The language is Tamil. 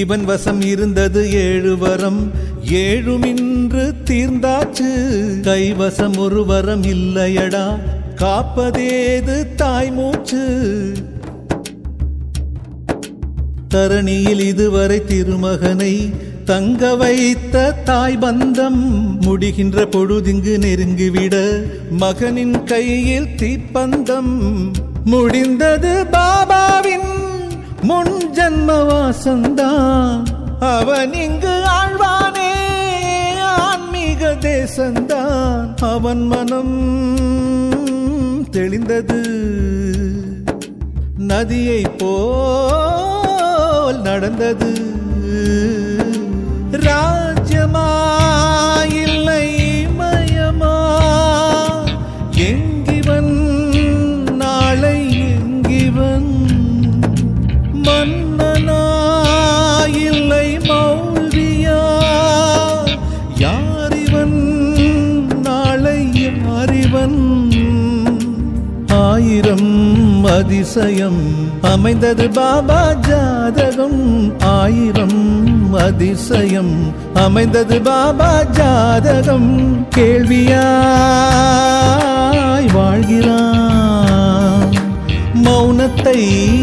இவன் வசம் இருந்தது 7 வரம், 7ம் இன்று தீர்ந்தாச்சு. கைவசம் ஒரு வரம் இல்லையடா, காப்பதேது தாய் மூச்சு. தரணியில் இதுவரை திருமகனை தங்க வைத்த தாய் பந்தம், முடிகின்ற பொழுதிங்கு நெருங்கிவிட மகனின் கையில் தீப்பந்தம். முடிந்தது பாபாவின் முன் ஜன்ம வாசந்தான், அவன் இங்கு ஆழ்வானே ஆன்மீக தேசந்தான். அவன் மனம் தெளிந்தது, நதியை போல் நடந்தது. ராஜ்யமா இல்லை மயமா, எங்கிவன் நாளை எங்கிவன். மன்னனா இல்லை மௌல்வியா, யாரிவன் நாளை யாரிவன். 1000 அதிசயம் அமைந்தது பாபா ஜாதகம், 1000 அதிசயம் அமைந்தது பாபா ஜாதகம். கேள்வியாய் வாழ்கிறான், மௌனத்தை